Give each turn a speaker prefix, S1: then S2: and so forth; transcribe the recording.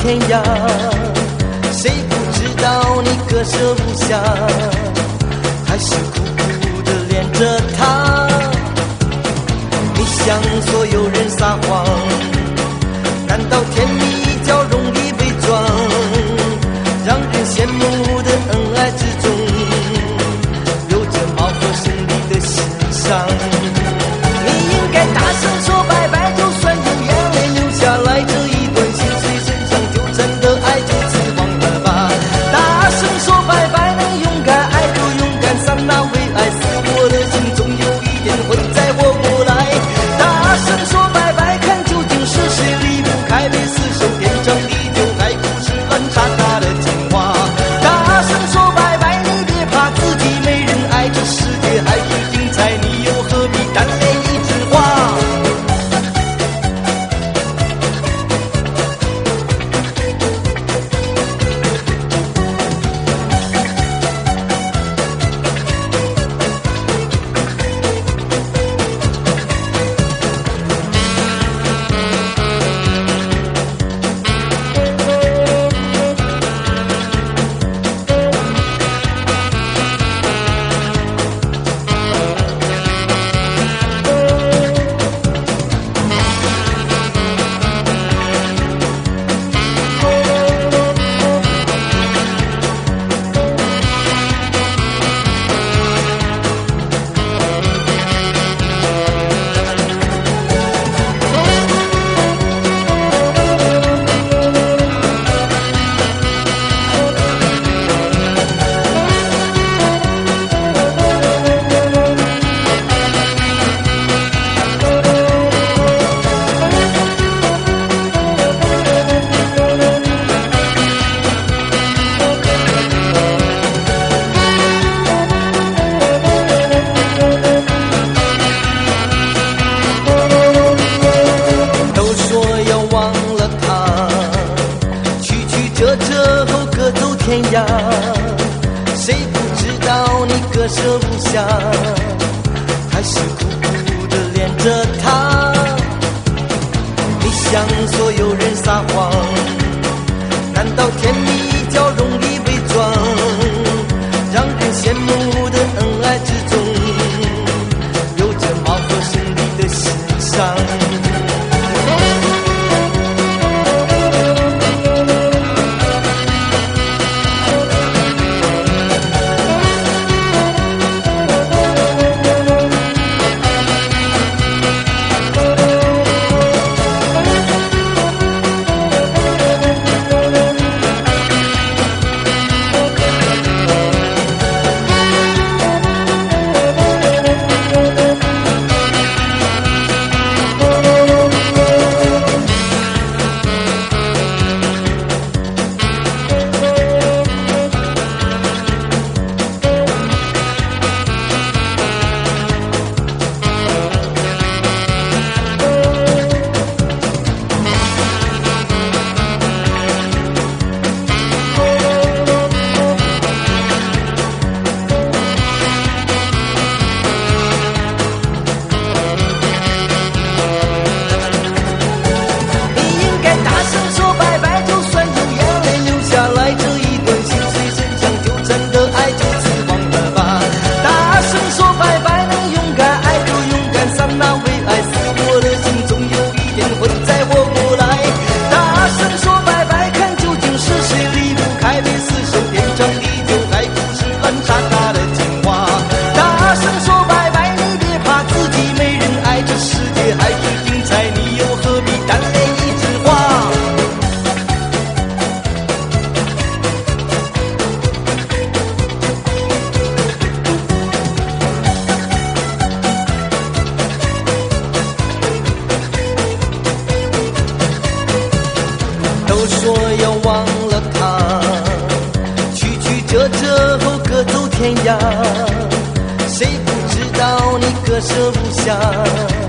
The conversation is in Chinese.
S1: 天涯，谁不知道你割舍不下，还是苦苦的恋着他。你向所有人撒谎，难道甜蜜较容易伪装？让人羡慕的恩爱之中，有着貌合神离的欣赏。你应该大声说拜拜，就算有眼泪流下来，这一段心碎身上纠缠的爱就此忘了吧。大声说拜拜，能勇敢爱就勇敢，散那为爱死我的心，总有一天会再活过来。大声说拜拜，看究竟是谁离不开被厮守天长地久，还不是乱杀他的情话。大声说拜拜，你别怕自己没人爱，这世界还是精彩，你又何必单恋一枝花。天涯，谁不知道你割舍不下，还是苦苦的恋着他。你向所有人撒谎，难道甜蜜较容易伪装？让人羡慕的恩爱之中，有着貌合神离的欣赏。说要忘了他，曲曲折折后各走天涯，谁不知道你割舍不下。